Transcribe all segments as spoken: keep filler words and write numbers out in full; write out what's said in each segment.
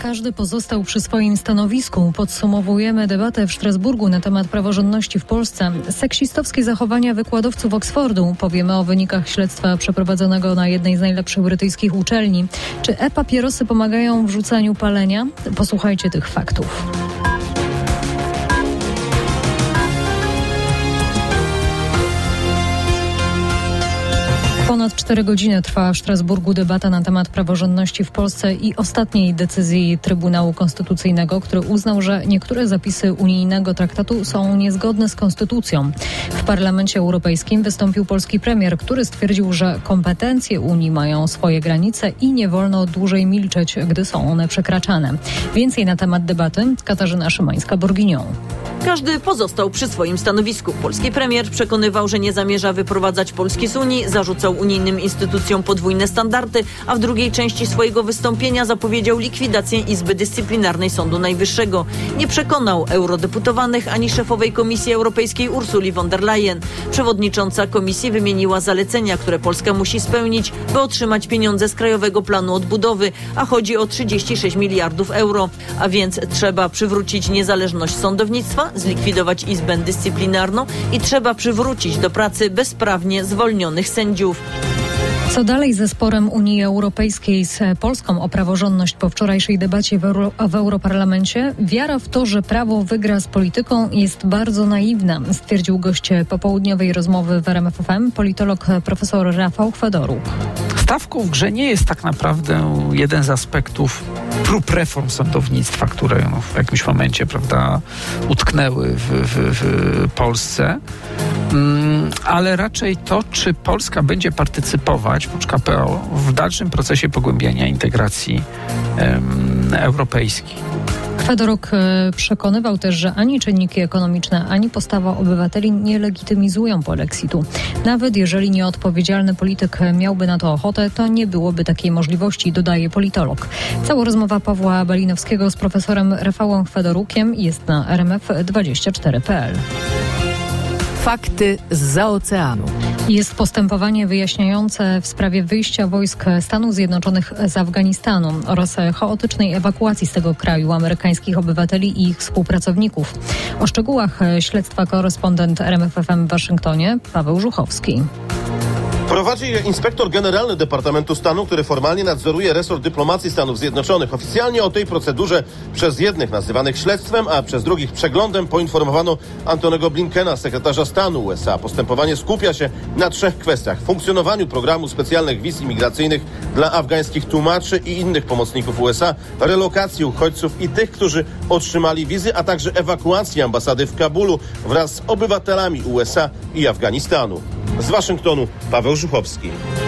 Każdy pozostał przy swoim stanowisku. Podsumowujemy debatę w Strasburgu na temat praworządności w Polsce. Seksistowskie zachowania wykładowców Oksfordu. Powiemy o wynikach śledztwa przeprowadzonego na jednej z najlepszych brytyjskich uczelni. Czy e-papierosy pomagają w rzucaniu palenia? Posłuchajcie tych faktów. Ponad cztery godziny trwa w Strasburgu debata na temat praworządności w Polsce i ostatniej decyzji Trybunału Konstytucyjnego, który uznał, że niektóre zapisy unijnego traktatu są niezgodne z konstytucją. W Parlamencie Europejskim wystąpił polski premier, który stwierdził, że kompetencje Unii mają swoje granice i nie wolno dłużej milczeć, gdy są one przekraczane. Więcej na temat debaty Katarzyna Szymańska-Borginią. Każdy pozostał przy swoim stanowisku. Polski premier przekonywał, że nie zamierza wyprowadzać Polski z Unii, zarzucał unijnym instytucjom podwójne standardy, a w drugiej części swojego wystąpienia zapowiedział likwidację Izby Dyscyplinarnej Sądu Najwyższego. Nie przekonał eurodeputowanych ani szefowej Komisji Europejskiej Ursuli von der Leyen. Przewodnicząca komisji wymieniła zalecenia, które Polska musi spełnić, by otrzymać pieniądze z Krajowego Planu Odbudowy, a chodzi o trzydzieści sześć miliardów euro. A więc trzeba przywrócić niezależność sądownictwa, zlikwidować Izbę Dyscyplinarną i trzeba przywrócić do pracy bezprawnie zwolnionych sędziów. Co dalej ze sporem Unii Europejskiej z Polską o praworządność po wczorajszej debacie w, Euro, w Europarlamencie? Wiara w to, że prawo wygra z polityką, jest bardzo naiwna, stwierdził gość popołudniowej rozmowy w R M F F M, politolog profesor Rafał Chwedoruk. Stawką w grze nie jest tak naprawdę jeden z aspektów prób reform sądownictwa, które no, w jakimś momencie, prawda, utknęły w, w, w Polsce, mm, ale raczej to, czy Polska będzie partycypować, oprócz K P O, w dalszym procesie pogłębiania integracji em, europejskiej. Chwedoruk przekonywał też, że ani czynniki ekonomiczne, ani postawa obywateli nie legitymizują polexitu. Nawet jeżeli nieodpowiedzialny polityk miałby na to ochotę, to nie byłoby takiej możliwości, dodaje politolog. Cała rozmowa Pawła Balinowskiego z profesorem Rafałem Chwedorukiem jest na R M F dwadzieścia cztery kropka p l. Fakty zza oceanu. Jest postępowanie wyjaśniające w sprawie wyjścia wojsk Stanów Zjednoczonych z Afganistanu oraz chaotycznej ewakuacji z tego kraju amerykańskich obywateli i ich współpracowników. O szczegółach śledztwa korespondent R M F F M w Waszyngtonie Paweł Żuchowski. Prowadzi je inspektor generalny Departamentu Stanu, który formalnie nadzoruje resort dyplomacji Stanów Zjednoczonych. Oficjalnie o tej procedurze przez jednych nazywanych śledztwem, a przez drugich przeglądem poinformowano Antonego Blinkena, sekretarza stanu U S A. Postępowanie skupia się na trzech kwestiach: funkcjonowaniu programu specjalnych wiz imigracyjnych dla afgańskich tłumaczy i innych pomocników U S A, relokacji uchodźców i tych, którzy otrzymali wizy, a także ewakuacji ambasady w Kabulu wraz z obywatelami U S A i Afganistanu. Z Waszyngtonu Paweł Żuchowski.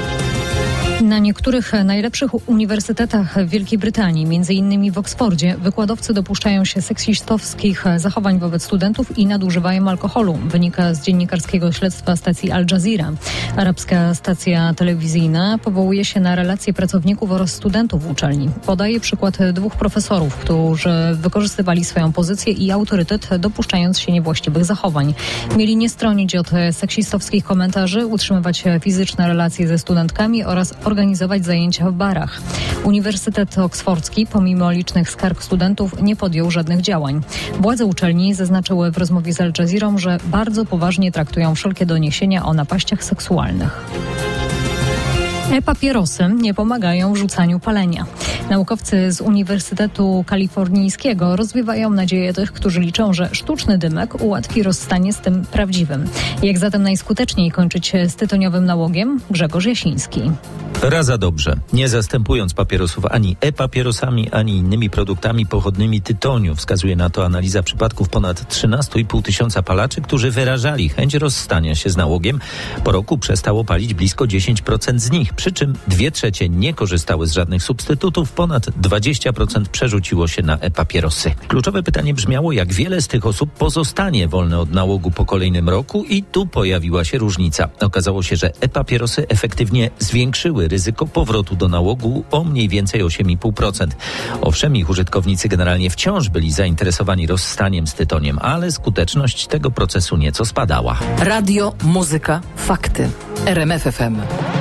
Na niektórych najlepszych uniwersytetach w Wielkiej Brytanii, między innymi w Oksfordzie, wykładowcy dopuszczają się seksistowskich zachowań wobec studentów i nadużywają alkoholu. Wynika z dziennikarskiego śledztwa stacji Al Jazeera. Arabska stacja telewizyjna powołuje się na relacje pracowników oraz studentów uczelni. Podaje przykład dwóch profesorów, którzy wykorzystywali swoją pozycję i autorytet, dopuszczając się niewłaściwych zachowań. Mieli nie stronić od seksistowskich komentarzy, utrzymywać fizyczne relacje ze studentkami oraz organizować zajęcia w barach. Uniwersytet Oksfordzki, pomimo licznych skarg studentów, nie podjął żadnych działań. Władze uczelni zaznaczyły w rozmowie z Al Jazeerą, że bardzo poważnie traktują wszelkie doniesienia o napaściach seksualnych. E-papierosy nie pomagają w rzucaniu palenia. Naukowcy z Uniwersytetu Kalifornijskiego rozwiewają nadzieję tych, którzy liczą, że sztuczny dymek ułatwi rozstanie z tym prawdziwym. Jak zatem najskuteczniej kończyć z tytoniowym nałogiem? Grzegorz Jasiński. Raz za dobrze, nie zastępując papierosów ani e-papierosami, ani innymi produktami pochodnymi tytoniu. Wskazuje na to analiza przypadków ponad trzynaście i pół tysiąca palaczy, którzy wyrażali chęć rozstania się z nałogiem. Po roku przestało palić blisko dziesięć procent z nich, przy czym dwie trzecie nie korzystały z żadnych substytutów, ponad dwadzieścia procent przerzuciło się na e-papierosy. Kluczowe pytanie brzmiało, jak wiele z tych osób pozostanie wolne od nałogu po kolejnym roku, i tu pojawiła się różnica. Okazało się, że e-papierosy efektywnie zwiększyły ryzyko powrotu do nałogu o mniej więcej osiem i pół procent. Owszem, ich użytkownicy generalnie wciąż byli zainteresowani rozstaniem z tytoniem, ale skuteczność tego procesu nieco spadała. Radio, muzyka, fakty. R M F F M.